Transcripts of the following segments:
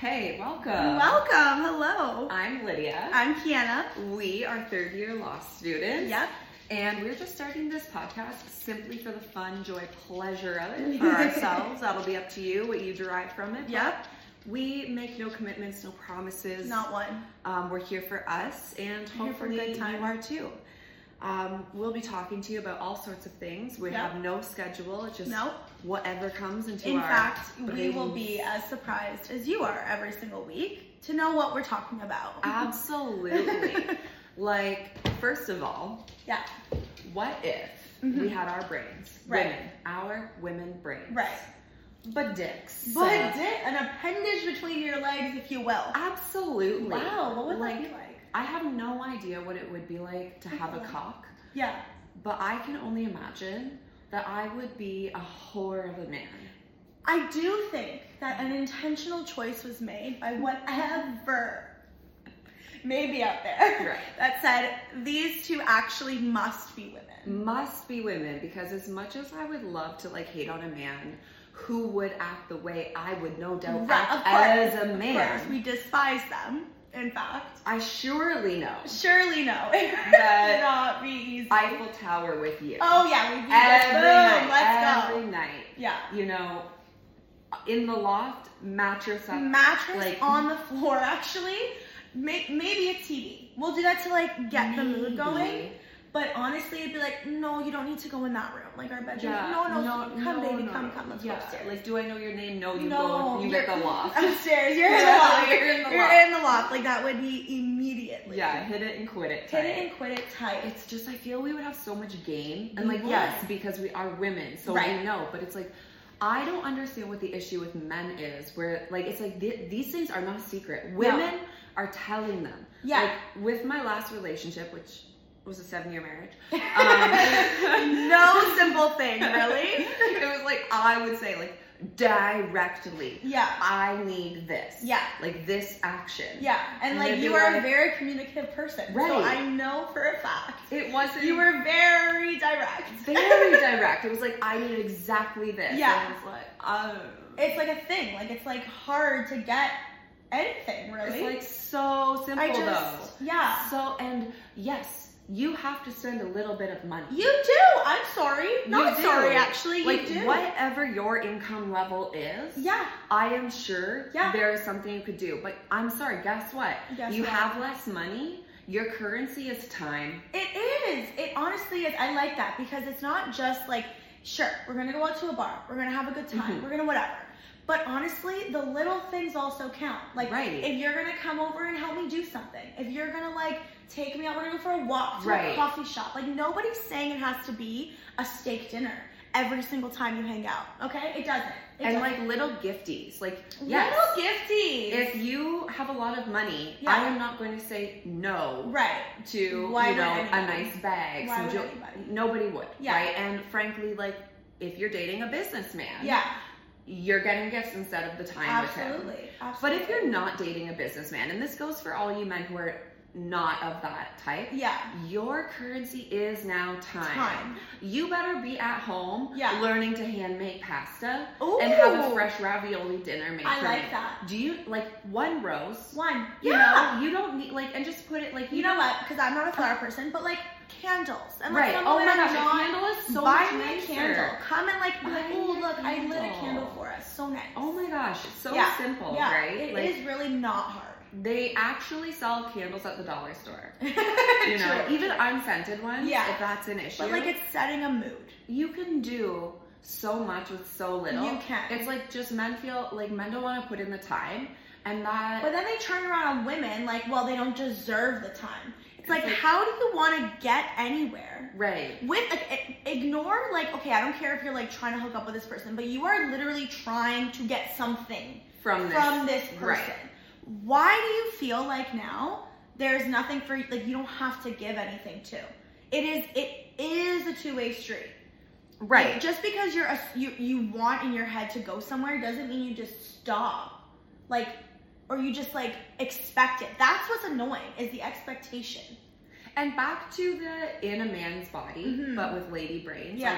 Hey, welcome. Welcome. Hello. I'm Lydia. I'm Kiana. We are third-year law students. Yep. And we're just starting this podcast simply for the fun, joy, pleasure of it for ourselves. That'll be up to you, what you derive from it. Yep. We make no commitments, no promises. Not one. We're here for us, and We're here for a hopefully good time. you are too. We'll be talking to you about all sorts of things. We Yep. have no schedule. It's just Nope. whatever comes into In our fact, we will brains. be as surprised as you are every single week to know what we're talking about. Absolutely. Like, first of all, Yeah. what if Mhm. we had our brains? Right. Women. Our women brains. Right. But dicks. But an appendage between your legs, if you will. Absolutely. Wow, what would like, that be like? I have no idea what it would be like to have a Okay. cock, Yeah. but I can only imagine that I would be a whore of a man. I do think that an intentional choice was made by whatever may be out there Right. that said these two actually must be women. Must be women, because as much as I would love to like hate on a man who would act the way I would no doubt Right, act of course, as a Of man, course, we despise them, in fact. I surely know Surely no. It That would not be easy. Eiffel Tower with you. Oh yeah, we do every this. night, Boom, let's every go. night. Yeah. You know, in the loft, mattress up, Mattress like, on the floor, actually. Maybe a TV. We'll do that to like get the mood going. maybe. But honestly, it'd be like, no, you don't need to go in that room. Like our bedroom. Yeah, No, come baby, no, come, no. let's Yeah, go upstairs. like, do I know your name? No, you No, go, you get the you're- loft. Upstairs, you're in the Yeah, loft. you're in the You're loft. in the loft. Like that would be immediately. Yeah, hit it and quit it. Hit type. it and quit it tight. It's just, I feel we would have so much game. And We like, would. yes, because we are women, so Right. we know. But it's like, I don't understand what the issue with men is, where like, it's like, these things are not a secret. Women are telling them. Yeah. Like, with my last relationship, which was a 7-year marriage. No simple thing, really. It was like, I would say like, directly. Yeah. I need this. Yeah. Like this action. Yeah, and And like they'd you be are a like- very communicative person. Right. So I know for a fact. It wasn't. You were very direct. very direct. It was like, I need exactly this. Yeah. And I was like, It's like a thing. Like it's like hard to get anything, really. It's like so simple I just, though. yeah. So, and yes, you have to spend a little bit of money. You do. I'm sorry. Not You do. sorry, actually. Like, you do. whatever your income level is, Yeah. I am sure Yeah. there is something you could do. But I'm sorry, guess what? Guess you what? have less money. Your currency is time. It is. It honestly is. I like that because it's not just like, sure, we're gonna go out to a bar, we're gonna have a good time, Mhm. we're gonna whatever. But honestly, the little things also count. Like, Right. if you're gonna come over and help me do something, if you're gonna like take me out, we're gonna go for a walk to a Right. coffee shop. Like, nobody's saying it has to be a steak dinner every single time you hang out. Okay, it doesn't. It And doesn't. like little gifties. Like, yes, little gifties. if you have a lot of money, Yeah. I am not going to say no right. to, Why you would know, a anybody? nice bag. Why some would jo- anybody? Nobody would, Yeah. right? And frankly, like, if you're dating a businessman, Yeah. you're getting gifts instead of the time with him. Absolutely. But Absolutely. if you're not dating a businessman, and this goes for all you men who are not of that type, yeah. your currency is now time. Time. You better be at home Yeah. learning to hand make pasta Ooh. and have a fresh ravioli dinner made I for like me. that. Do you like one rose? One. You Yeah. know, you don't need like, and just put it like You know what? Because I'm not a flower person, but like candles. And like Right. some Oh women my gosh, are a not- candle is so buy much me nicer. a candle. Come and like be like, Buy oh me a look, I lit a candle. candle for us. So nice. Oh my gosh, it's so Yeah. simple, Yeah. right? It like is really not hard. they actually sell candles at the dollar store. You You know, even unscented ones, Yeah. if that's an issue. But like it's setting a mood. you can do so much with so little. You can. It's like just men feel like men don't want to put in the time, and that. But then they turn around on women like, well, they don't deserve the time. It's like, like- how do you want to get anywhere? right. With like, ignore like, okay, I don't care if you're like trying to hook up with this person, but you are literally trying to get something From this. person. Right. Why do you feel like now there's nothing for like you don't have to give anything to? It is a two-way street. Right. Like, just because you want in your head to go somewhere doesn't mean you just stop. Like, or you just like expect it. That's what's annoying is the expectation. And back to the in a man's body, Mhm. but with lady brains. Yeah. Like,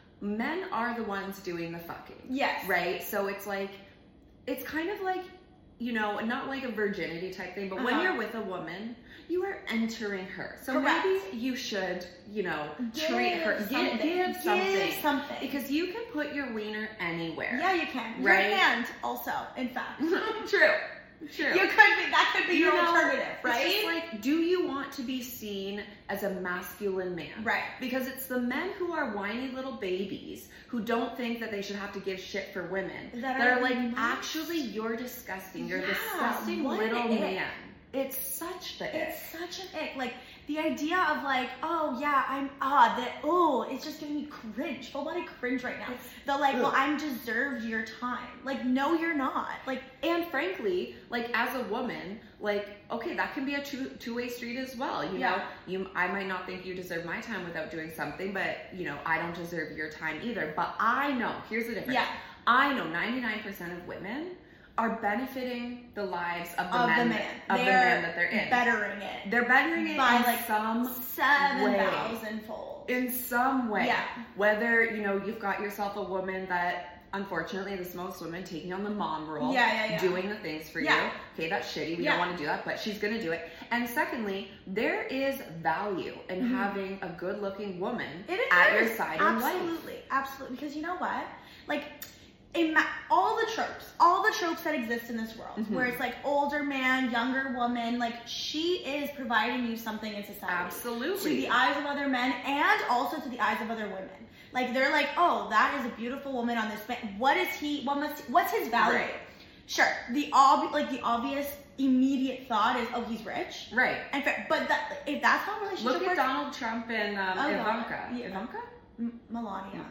men are the ones doing the fucking. Yes. Right? So it's like, it's kind of like you know, not like a virginity type thing, but when you're with a woman, you are entering her. So Correct. maybe you should, you know, Give treat her, give something. Because you can put your wiener anywhere. Yeah, you can. Right? Your hand also, in fact. True. That could be your alternative, right? It's just like, do you want to be seen as a masculine man? Right. Because it's the men who are whiny little babies who don't think that they should have to give shit for women. That are like, actually, you're disgusting. You're a disgusting little man. It's such the ick. It's such an ick. Like, the idea of like, oh yeah, it's just giving me cringe, full body cringe right now. The like, well, I'm deserved your time. Like, no, you're not. Like, and frankly, like as a woman, like, okay, that can be a two-way street as well. You know, I might not think you deserve my time without doing something, but you know, I don't deserve your time either. But I know, here's the difference. I know 99% of women are benefiting the lives of the men that they're in. Bettering it. They're bettering it by in like some 7,000-fold. In some way. Yeah. Whether, you know, you've got yourself a woman that, unfortunately, this most women taking on the mom role, doing the things for you. Okay, that's shitty. We don't want to do that, but she's going to do it. And secondly, there is value in having a good-looking woman at your side in life. Absolutely. Because you know what? Like, all the tropes that exist in this world, where it's like older man, younger woman, like she is providing you something in society. Absolutely. To the eyes of other men and also to the eyes of other women. Like they're like, oh, that is a beautiful woman on this man. What's his value? Right. Sure. The obvious immediate thought is, oh, he's rich. Right. And but if that's how relationship works. Look at Donald Trump and Ivanka. Ivanka? Melania.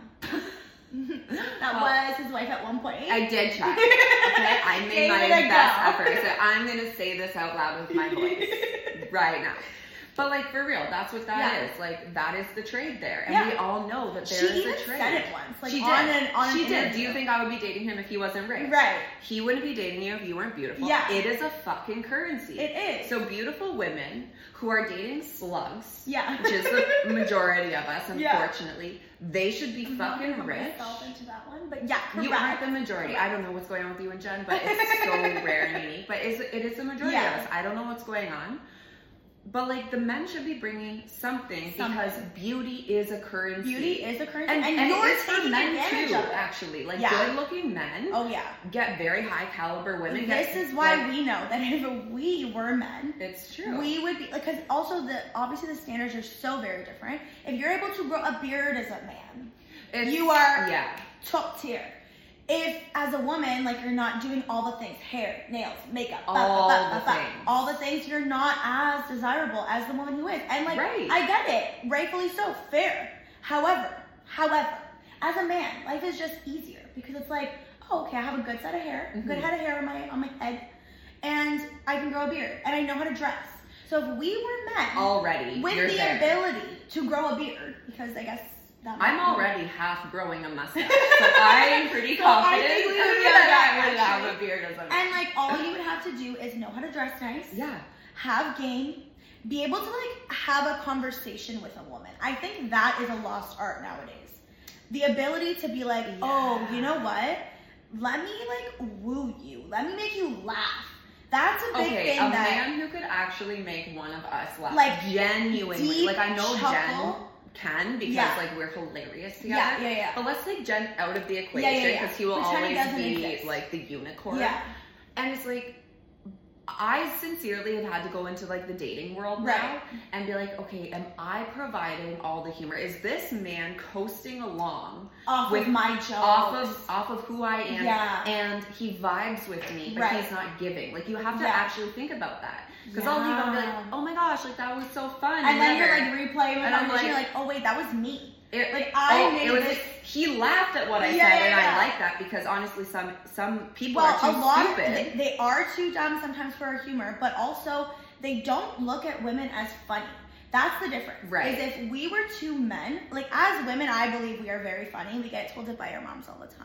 That was his wife at one point. I did check. Okay, I made my best effort. So I'm gonna say this out loud with my voice right now. But like for real, that's what that is. Like that is the trade there, and we all know that there is a trade. She even said it once. Like she on did. She did. Do you think I would be dating him if he wasn't rich? Right. He wouldn't be dating you if you weren't beautiful. Yeah. It is a fucking currency. It is. So beautiful women who are dating slugs, which is the majority of us, unfortunately, they should be fucking rich. Myself into that one, but correct. You aren't the majority. I don't know what's going on with you and Jen, but it's so rare and unique. But it is the majority of us. I don't know what's going on. But like the men should be bringing something because beauty is a currency. Beauty is a currency, and you're it's for men too. of it. Actually, like good-looking men. Oh yeah. Get very high caliber women. This is why we know that if we were men, it's true. We would be because also obviously the standards are so very different. If you're able to grow a beard as a man, you are top tier. If, as a woman, like, you're not doing all the things, hair, nails, makeup, all the things, you're not as desirable as the woman who is. And, like, I get it. Rightfully so. Fair. However, as a man, life is just easier. Because it's like, oh, okay, I have a good set of hair, good head of hair on my head, and I can grow a beard, and I know how to dress. So if we were men already with the ability to grow a beard, because I guess I'm already half growing a mustache, so I'm pretty confident. I think we would have a beard as a man. And like all you would have to do is know how to dress nice. Have game. Be able to like have a conversation with a woman. I think that is a lost art nowadays. The ability to be like, oh, you know what? Let me like woo you. Let me make you laugh. That's a big thing. A man who could actually make one of us laugh. Like genuinely. Like I know Jen can because like we're hilarious together. But let's take Jen out of the equation because he will always be like the unicorn. And it's like I sincerely have had to go into like the dating world now and be like, okay, am I providing all the humor? Is this man coasting along off with of my jokes, off of who I am, and he vibes with me, but he's not giving? Like you have to actually think about that. Because all people will be like, oh my gosh, like that was so fun. And then you're like replaying it, and you're like, oh wait, that was me. He laughed at what I said, and I like that because honestly, some people are too stupid. They are too dumb sometimes for our humor, but also they don't look at women as funny. That's the difference. Right. Is if we were two men, like as women, I believe we are very funny. We get told it by our moms all the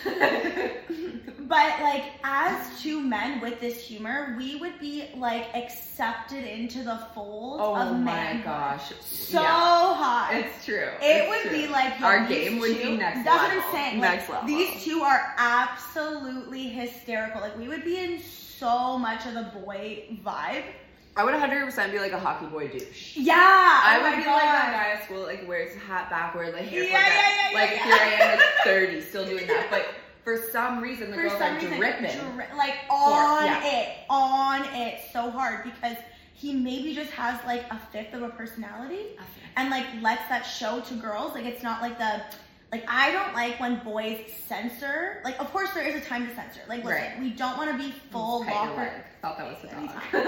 time. But like as two men with this humor, we would be like accepted into the fold of men. Oh my gosh. So hot. It's true. It would be like our game would be next level. That's what I'm saying. Next like, level. These two are absolutely hysterical. Like we would be in so much of the boy vibe. I would 100% be like a hockey boy douche. Yeah. I would be like that guy at school, like wears a hat backward, like hair like here I am, like 30, still doing that. But for some reason, the girls are dripping. Like on it so hard because he maybe just has like a fifth of a personality and like lets that show to girls. Like it's not like I don't like when boys censor. Like, of course, there is a time to censor. Like, listen, we don't want to be full locker. Thought that was the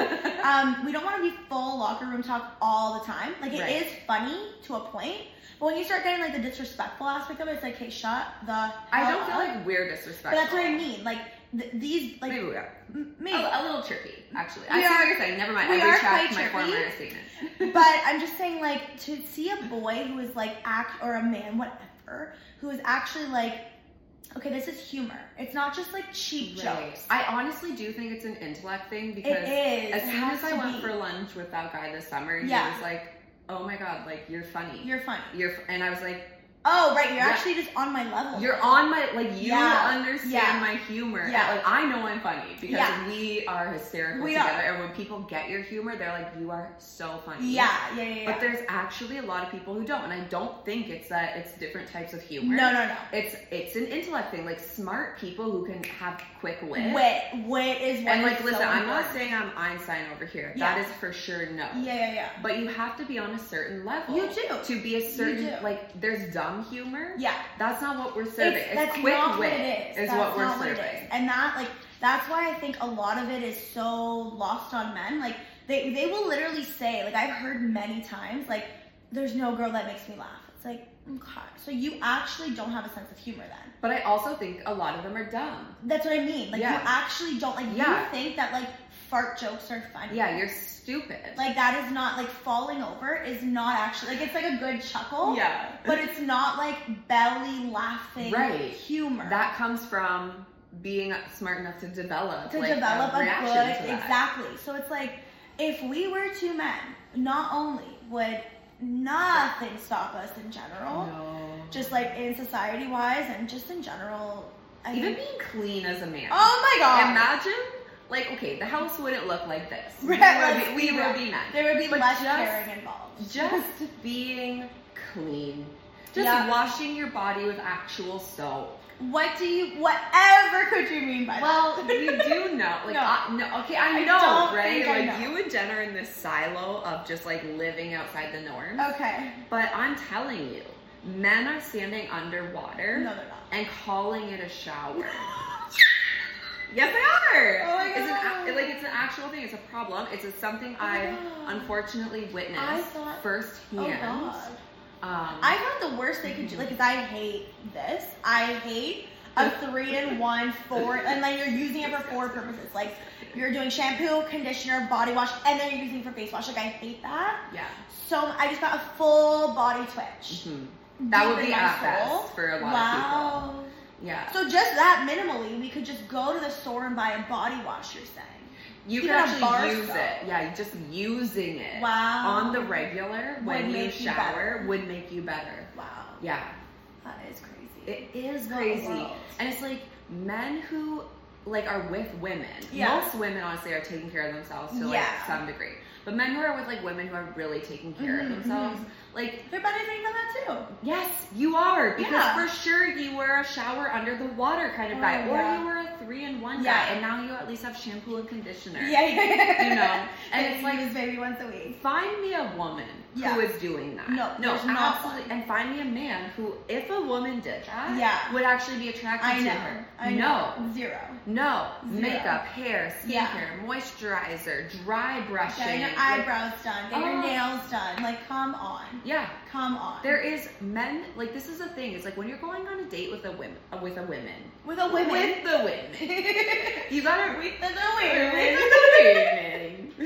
dog. We don't want to be full locker room talk all the time. Like, it is funny to a point, but when you start getting like the disrespectful aspect of it, it's like, hey, shut the hell I don't feel like we're disrespectful. But that's what I mean. Like these, like maybe we are. Maybe a little tricky, actually. I see what you're saying. Never mind. I retract my former statement. But I'm just saying, like, to see a boy who is like or a man, whatever, who is actually like, okay, this is humor. It's not just like cheap jokes. I honestly do think it's an intellect thing because as soon as I went for lunch with that guy this summer, he was like, "Oh my god, like you're funny. You're funny." And I was like, oh, right, you're actually just on my level. You're on my, like, you understand my humor. Yeah. Like, I know I'm funny because we are hysterical together. And when people get your humor, they're like, you are so funny. Yeah. But there's actually a lot of people who don't. And I don't think it's that it's different types of humor. No. It's an intellect thing. Like, smart people who can have quick wit. Wit is what. And, like, listen, I'm not saying I'm Einstein over here. Yeah. That is for sure no. Yeah. But you have to be on a certain level. You do. To be a certain, like, there's dumb humor. Yeah. That's not what we're serving. That's quick not wit what it is what we're serving. And that's why I think a lot of it is so lost on men. Like, they will literally say, like, I've heard many times, like, there's no girl that makes me laugh. It's like, okay, so you actually don't have a sense of humor then. But I also think a lot of them are dumb. That's what I mean. Like, you actually don't, like, you think that, like, fart jokes are funny. Yeah, you're stupid. Like, that is not, like, falling over is not actually, like, it's like a good chuckle. Yeah. But it's not, like, belly laughing humor. That comes from being smart enough to develop, a reaction good, to that. Exactly. So it's like, if we were two men, not only would nothing stop us in general, just, like, in society-wise and just in general. Even being clean as a man. Oh, my God. Imagine... Like, okay, the house wouldn't look like this. We would be men. There would be less caring involved. Just being clean. Just washing your body with actual soap. Whatever could you mean by that? Well, you do know. Like, I know, right? Like, you and Jen are in this silo of just, like, living outside the norm. Okay. But I'm telling you, men are standing underwater. No, they're not. And calling it a shower. Yes, they are. Oh my God. It's an actual thing. It's a problem. It's something I've unfortunately witnessed firsthand. Oh God. I thought the worst they could do, like, because I hate this. I hate a 3-in-1, 4, and then you're using it for 4 purposes. Like, you're doing shampoo, conditioner, body wash, and then you're using it for face wash. Like, I hate that. Yeah. So I just got a full body twitch. Mm-hmm. That would be at best for a lot of people. Yeah. So just that minimally, we could just go to the store and buy a body wash, you're saying. You can actually use it. Yeah, just using it on the regular when you shower would make you better. Wow. Yeah. That is crazy. It is crazy. And it's like men who like are with women. Yeah. Most women honestly are taking care of themselves to like some degree. But men who are with like women who are really taking care of themselves, like they're benefiting from that too. Yes, you are. Because for sure you were a shower under the water kind of guy. Or you were a 3-in-1 guy and now you at least have shampoo and conditioner. Yeah. You know? And it's like use baby once a week. Find me a woman who is doing that. No, absolutely. And find me a man who, if a woman did that, would actually be attracted to her. I know. Zero. No. Makeup, hair, skincare, moisturizer, dry brushing. Getting your eyebrows done, get your nails done. Like, come on. Yeah. Come on. There is men, like, this is the thing. It's like when you're going on a date with a woman. You gotta with the women. You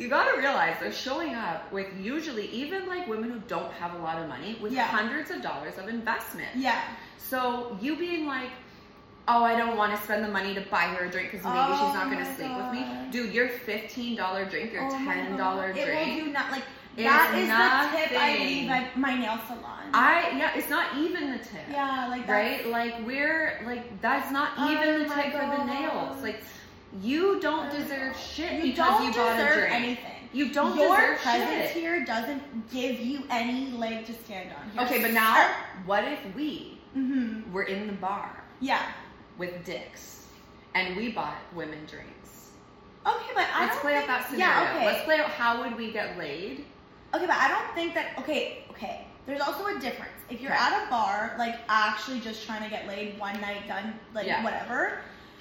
gotta realize they're showing up with usually even like women who don't have a lot of money with hundreds of dollars of investment. Yeah. So you being like, oh, I don't want to spend the money to buy her a drink because maybe she's not going to sleep with me. Dude, your $15 drink, your $10 drink. It will do not, like, that is the tip I leave at my nail salon. It's not even the tip. Yeah, like that. Right? Like, that's not even the tip for the nails. Like, you don't deserve shit because you bought a drink. Anything. You don't Your deserve presence shit. Here doesn't give you any leg to stand on. Okay, but now, what if we were in the bar? Yeah. With dicks, and we bought women drinks. Okay, but let's play out that scenario. Yeah, okay. Let's play out how would we get laid. Okay, but I don't think that. Okay. There's also a difference. If you're at a bar, like actually just trying to get laid, one night done, like whatever.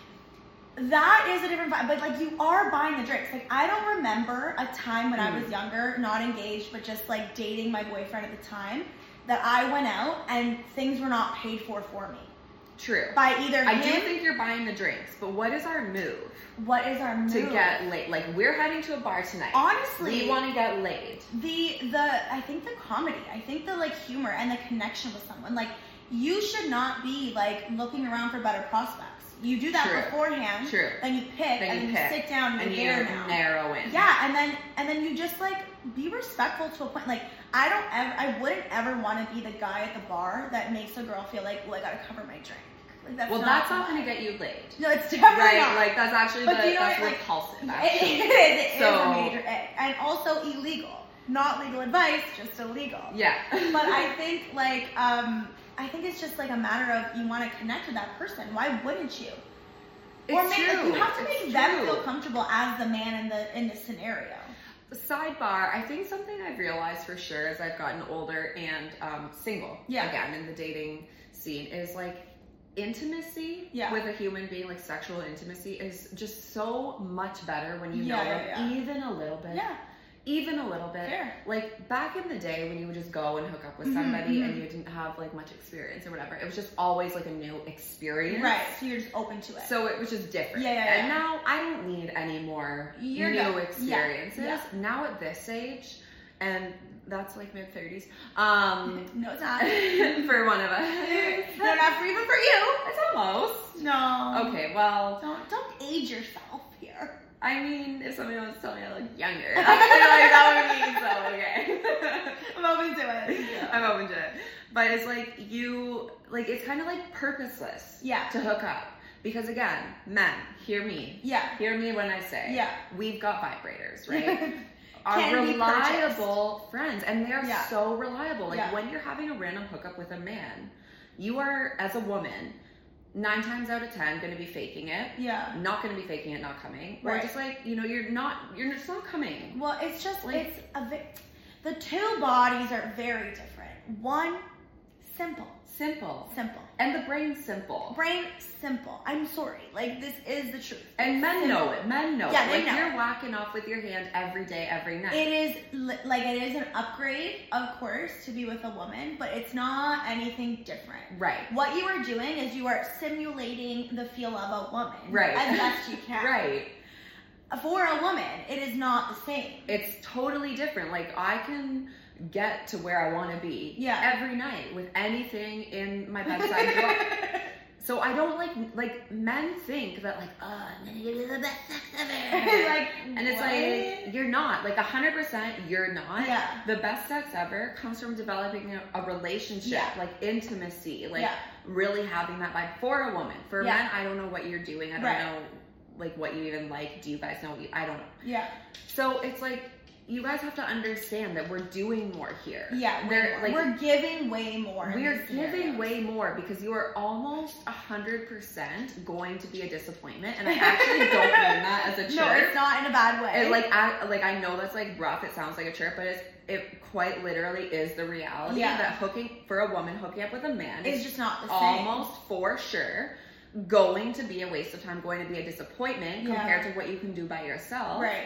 That is a different vibe. But like you are buying the drinks. Like I don't remember a time when I was younger, not engaged, but just like dating my boyfriend at the time, that I went out and things were not paid for me. True. By either I do think you're buying the drinks, but what is our move? What is our move? To get laid. Like, we're heading to a bar tonight. Honestly. We want to get laid. I think the comedy, I think the, like, humor and the connection with someone. Like, you should not be, like, looking around for better prospects. You do that beforehand. True. Then you pick, and you sit down and you're there now. Narrow in. Yeah, and then you just, like, be respectful to a point. Like, I wouldn't ever want to be the guy at the bar that makes a girl feel like, well, I gotta cover my drink. Like, that's not going to get you laid. No, it's definitely not. Like, that's actually that's repulsive, actually. It is a major A. And also illegal. Not legal advice, just illegal. Yeah. But I think, like, I think it's just, like, a matter of you want to connect with that person. Why wouldn't you? Or maybe like, you have to make them feel comfortable as the man in the scenario. Sidebar, I think something I've realized for sure as I've gotten older and single, again, in the dating scene, is, like, intimacy with a human being, like sexual intimacy, is just so much better when you know them even a little bit. Yeah. Even a little bit. Fair. Like back in the day when you would just go and hook up with somebody and you didn't have like much experience or whatever, it was just always like a new experience. Right. So you're just open to it. So it was just different. And now I don't need any more new experiences. Yeah. Now at this age, and that's like mid-30s. No, it's not. For one of us. No, not for even for you. It's almost. No. Okay, well. Don't age yourself here. I mean, if somebody wants to tell me I look younger, I feel like that would mean so, okay. I'm open to it. Yeah. I'm open to it. But it's like it's kind of like purposeless to hook up. Because again, men, hear me. Yeah. Hear me when I say, we've got vibrators, right? Are reliable friends, and they're so reliable. Like when you're having a random hookup with a man, you are, as a woman, 9 times out of 10 going to be faking it. Yeah. Not going to be faking it, not coming. Right. Or just like, you're just not coming. Well, it's just like the two bodies are very different. One, simple. And the brain's simple. I'm sorry. Like, this is the truth. And men know it. Yeah, they know. You're whacking off with your hand every day, every night. It is an upgrade, of course, to be with a woman, but it's not anything different. Right. What you are doing is you are simulating the feel of a woman. Right. As best you can. Right. For a woman, it is not the same. It's totally different. Like, I can get to where I want to be every night with anything in my bedside drawer. So I don't like men think that like, oh, I'm gonna give you the best sex ever. Like, and it's like, you're not. Like 100% you're not. Yeah. The best sex ever comes from developing a relationship, like intimacy, like really having that vibe for a woman. For men, I don't know what you're doing. I don't know like what you even like. Do you guys know what I don't know. Yeah. So it's like, you guys have to understand that we're doing more here. Yeah, we're giving way more. We're giving way more because you are almost 100% going to be a disappointment, and I actually don't mean that as a chirp. No, it's not in a bad way. I know that's like rough. It sounds like a chirp, but it quite literally is the reality that hooking up with a man is just not the same. Almost for sure going to be a waste of time, going to be a disappointment compared to what you can do by yourself. Right.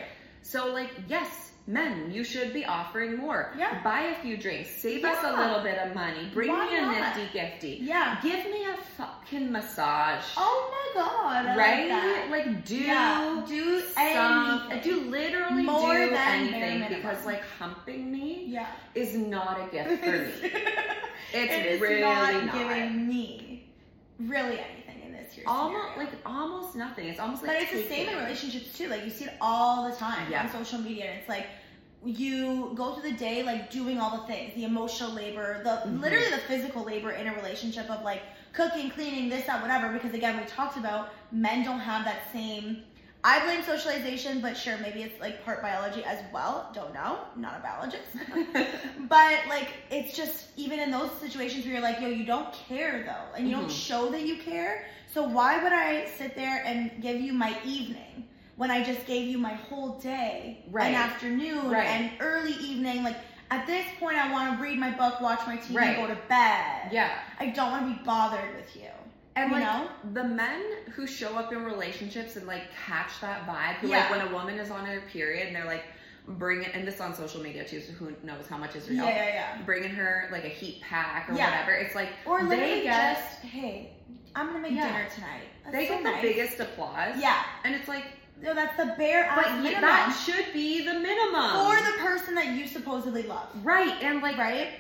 So like, yes, men, you should be offering more. Yeah. Buy a few drinks. Save us a little bit of money. Bring me a nifty gifty. Yeah. Give me a fucking massage. Oh my God. Right? Like do anything. Do literally more do anything, because like humping me is not a gift for me. It's really not giving me really anything in this year's almost nothing. It's almost like, but it's the same in relationships too. Like you see it all the time on social media. And it's like you go through the day like doing all the things, the emotional labor, literally the physical labor in a relationship of like cooking, cleaning, this, that, whatever. Because again, we talked about men don't have that same. I blame socialization, but sure, maybe it's like part biology as well. Don't know. Not a biologist. But like, it's just, even in those situations where you're like, yo, you don't care though. And you don't show that you care. So why would I sit there and give you my evening when I just gave you my whole day and afternoon and early evening? Like at this point, I want to read my book, watch my TV, and go to bed. Yeah. I don't want to be bothered with you. And like the men who show up in relationships and like catch that vibe, who like when a woman is on her period and they're like bringing, and this on social media too, so who knows how much is real. Bringing her like a heat pack or whatever. It's like, or they just, hey, I'm gonna make dinner tonight. That's they get the biggest applause. Yeah. And it's like, no, that's the bare minimum. That should be the minimum. For the person that you supposedly love. Right. And like,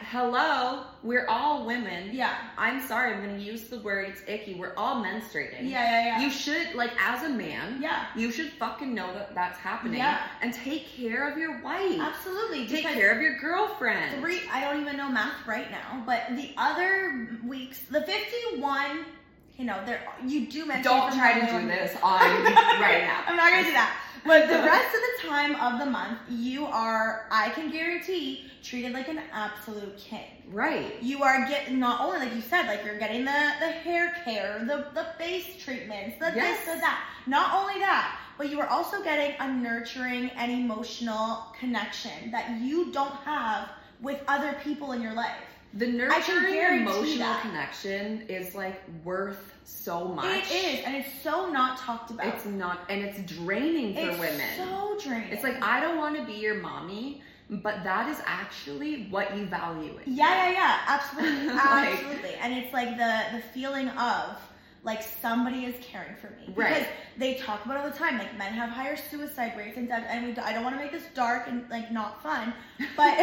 hello, we're all women. Yeah. I'm sorry, I'm going to use the word, it's icky. We're all menstruating. Yeah. You should, like, as a man, you should fucking know that that's happening. Yeah. And take care of your wife. Absolutely. Take care of your girlfriend. I don't even know math right now, but the other weeks, the 51... You know, you do mention. Don't try to do this on right now. I'm not gonna do that. But the rest of the time of the month, you are, I can guarantee, treated like an absolute king. Right. You are getting, not only, like you said, like you're getting the hair care, the face treatments, the this, the that. Not only that, but you are also getting a nurturing and emotional connection that you don't have with other people in your life. The nurturing emotional connection is like worth so much. It is, and it's so not talked about. It's not, and it's draining for women. It's so draining. It's like, I don't want to be your mommy, but that is actually what you value. Yeah, absolutely, absolutely. And it's like the feeling of like somebody is caring for me. Because they talk about it all the time. Like men have higher suicide rates and stuff. And I don't want to make this dark and like not fun, but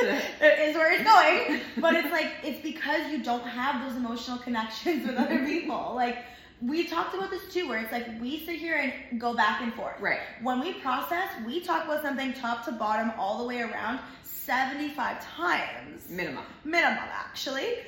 it is where it's going. But it's like, it's because you don't have those emotional connections with other people. Like we talked about this too, where it's like we sit here and go back and forth. Right. When we process, we talk about something top to bottom all the way around 75 times. Minimum, actually.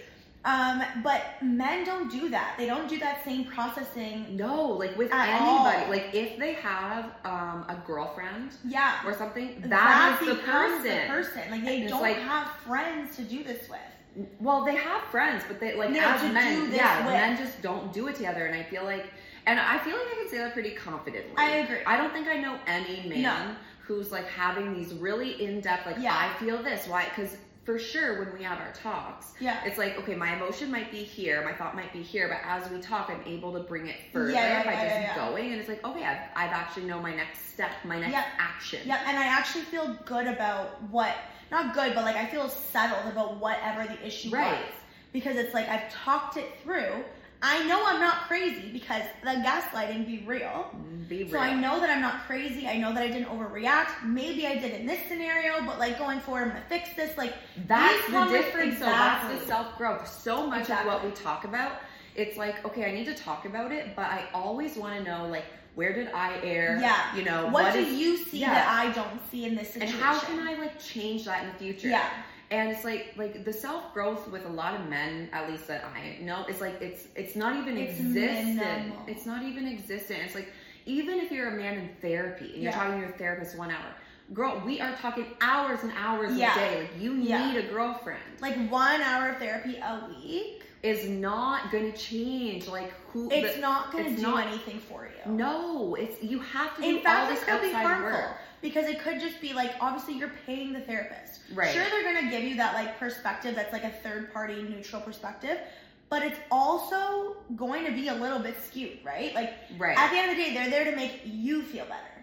But men don't do that. They don't do that same processing. No, like with anybody. All. Like if they have a girlfriend, or something, that is the person. Like they don't have friends to do this with. Well, they have friends, but they like as men, men just don't do it together. And I feel like I can say that pretty confidently. I agree. I don't think I know any man who's like having these really in-depth like I feel this. Why? Because for sure, when we have our talks, it's like, okay, my emotion might be here, my thought might be here, but as we talk, I'm able to bring it further by just going, and it's like, okay, I've actually know my next step, my next action. Yeah, and I actually feel good about not good, but like I feel settled about whatever the issue was. Because it's like, I've talked it through. I know I'm not crazy because the gaslighting be real. So I know that I'm not crazy. I know that I didn't overreact. Maybe I did in this scenario, but like going forward, I'm gonna fix this. Like that's the difference. So that's the self-growth. So much of what we talk about, it's like, okay, I need to talk about it, but I always want to know like, where did I err? Yeah. You know, what do you see that I don't see in this situation? And how can I like change that in the future? Yeah. And it's like the self-growth with a lot of men, at least that I know, it's like it's not even existent. It's not even existent. It's like, even if you're a man in therapy and you're talking to your therapist 1 hour, girl, we are talking hours and hours a day. Like you need a girlfriend. Like 1 hour of therapy a week is not going to change like who. It's not going to do anything for you. No, you have to do all this outside work. Because it could just be like, obviously you're paying the therapist. Right. Sure, they're going to give you that like perspective that's like a third party neutral perspective, but it's also going to be a little bit skewed, right? Like at the end of the day, they're there to make you feel better.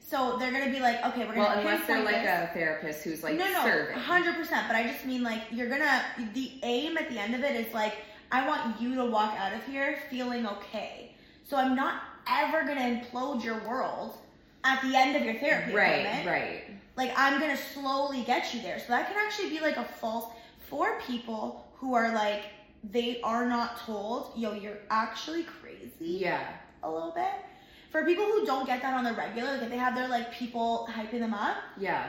So they're gonna be like, okay, we're gonna. Well, unless they're like a therapist who's like serving. 100%. But I just mean like the aim at the end of it is like, I want you to walk out of here feeling okay. So I'm not ever gonna implode your world at the end of your therapy appointment. Right. Like I'm gonna slowly get you there. So that can actually be like a false for people who are like, they are not told, yo, you're actually crazy. Yeah. A little bit. For people who don't get that on the regular, like if they have their like people hyping them up,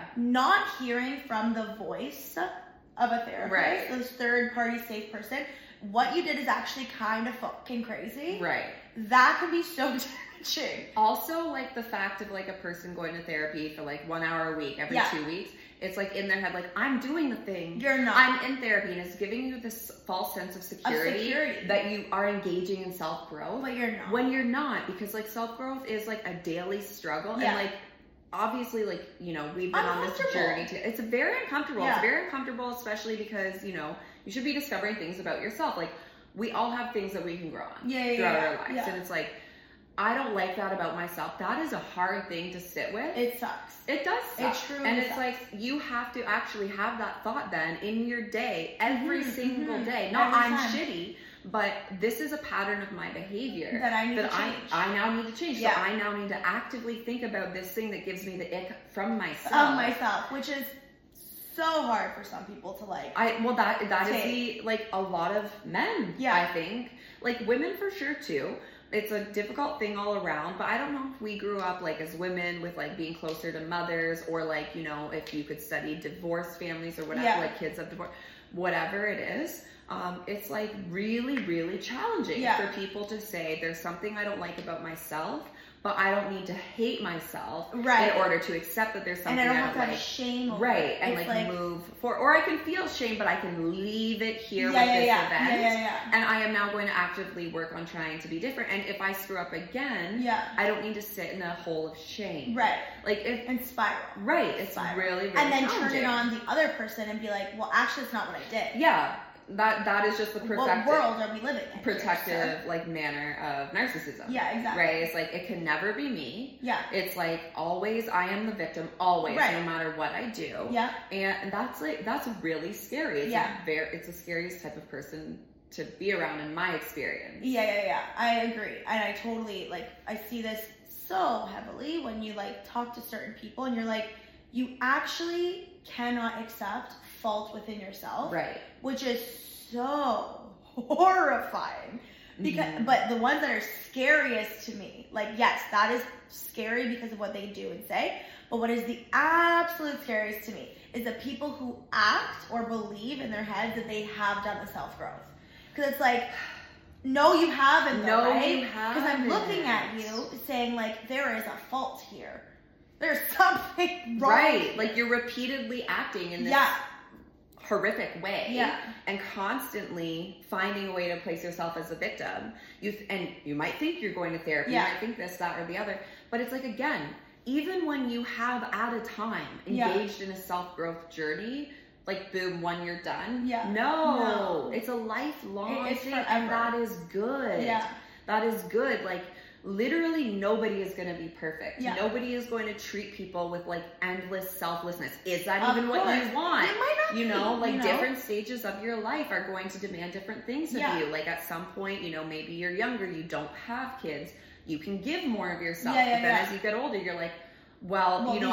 not hearing from the voice of a therapist, this third party safe person, what you did is actually kind of fucking crazy. Right. That can be so damaging. Also, like the fact of like a person going to therapy for like 1 hour a week every 2 weeks. It's like in their head, like, I'm doing the thing. You're not. I'm in therapy, and it's giving you this false sense of security that you are engaging in self-growth. But you're not. When you're not, because, like, self-growth is, like, a daily struggle. And, like, obviously, like, you know, we've been on this journey. It's very uncomfortable. It's very uncomfortable, especially because, you know, you should be discovering things about yourself. Like, we all have things that we can grow on throughout our lives. And it's like, I don't like that about myself. That is a hard thing to sit with. It sucks. It does suck. It truly And it's sucks. like, you have to actually have that thought then in your day, every single day. Not I'm shitty, but this is a pattern of my behavior that I need to change. I now need to change. So I now need to actively think about this thing that gives me the ick from myself. Of myself, which is so hard for some people to like. That is the, like, a lot of men, I think. Like, women for sure too. It's a difficult thing all around, but I don't know if we grew up, like, as women with, like, being closer to mothers, or, like, you know, if you could study divorced families or whatever, like, kids of divorce, whatever it is, it's, like, really, really challenging for people to say, there's something I don't like about myself, but I don't need to hate myself in order to accept that there's something and I don't I have don't to like. Have shame over and like move for, or I can feel shame, but I can leave it here with this event. And I am now going to actively work on trying to be different. And if I screw up again, I don't need to sit in a hole of shame. Like and spiral. It's really, really and then turn it on the other person and be like, well, actually, it's not what I did. That is just the what world are we living in? Protective, like, manner of narcissism. Exactly. Right? It's like, it can never be me. It's like, always I am the victim, always, no matter what I do. And that's like, that's really scary. It's the scariest type of person to be around in my experience. I agree. And I totally, like, I see this so heavily when you, like, talk to certain people and you're like, you actually cannot accept fault within yourself, which is so horrifying. Because but the ones that are scariest to me, like, yes, that is scary because of what they do and say, but what is the absolute scariest to me is the people who act or believe in their heads that they have done the self-growth. Because it's like, no, you haven't, though, right? Because I'm looking at you saying, like, there is a fault here. There's something wrong. Like, you're repeatedly acting in this horrific way, and constantly finding a way to place yourself as a victim. You might think you're going to therapy, you might think this, that, or the other, but it's like, again, even when you have at a time engaged in a self-growth journey, like, boom, 1 year done. No, it's a lifelong thing, and that is good. That is good. Like, literally nobody is going to be perfect. Nobody is going to treat people with, like, endless selflessness. Is that even what you want? It might not you know, like, different stages of your life are going to demand different things of you. Like, at some point, you know, maybe you're younger, you don't have kids, you can give more of yourself. But then as you get older, you're like, well, you know,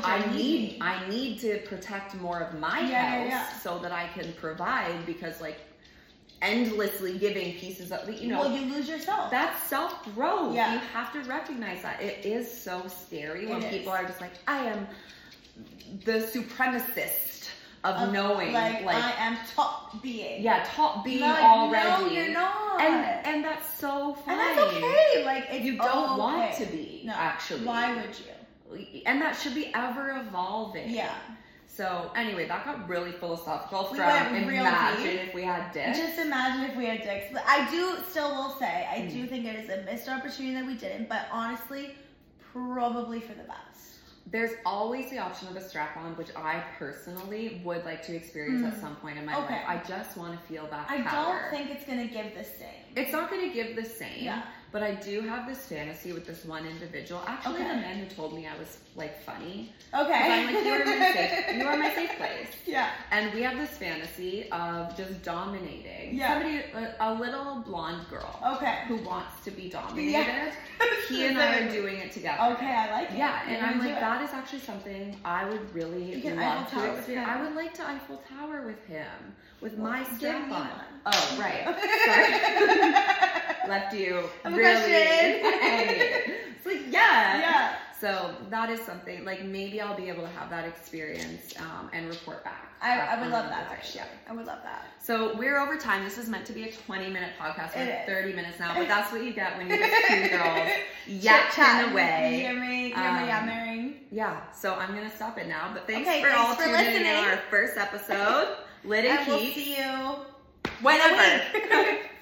I need to protect more of my house so that I can provide, because, like, endlessly giving pieces of, you know, well, you lose yourself. That's self-growth. You have to recognize that. It is so scary when people are just like, I am the supremacist of knowing, like I am top being. Top being already. No, you're not. And that's so fine. And that's okay. Like, it's you don't want to be, actually. Why would you? And that should be ever evolving. So anyway, that got really philosophical. We from imagine if we had dicks. Just imagine if we had dicks. But I will say, I do think it is a missed opportunity that we didn't. But honestly, probably for the best. There's always the option of a strap-on, which I personally would like to experience at some point in my life. I just want to feel that power. I don't think it's going to give the same. It's not going to give the same. But I do have this fantasy with this one individual. Actually, the man who told me I was like funny. Okay. I'm like, you are my safe place. Yeah. And we have this fantasy of just dominating. Yeah. Somebody, a little blonde girl. Okay. Who wants to be dominated. Yeah. He and I are doing it together. Okay, I like it. Yeah, and I'm like, that is actually something I would really love to experience. I would like to Eiffel Tower with him, with my strap on. Oh, right. Sorry. Left you really angry. It's like, yeah. So that is something, like, maybe I'll be able to have that experience and report back. I would love that, actually. Yeah. I would love that. So we're over time. This is meant to be a 20-minute podcast. We're 30 minutes now, but that's what you get when you get two girls yakking away. Yammering. Yeah, so I'm going to stop it now, but thanks for all tuning in on our first episode. Lit and Keep. We'll see you whenever.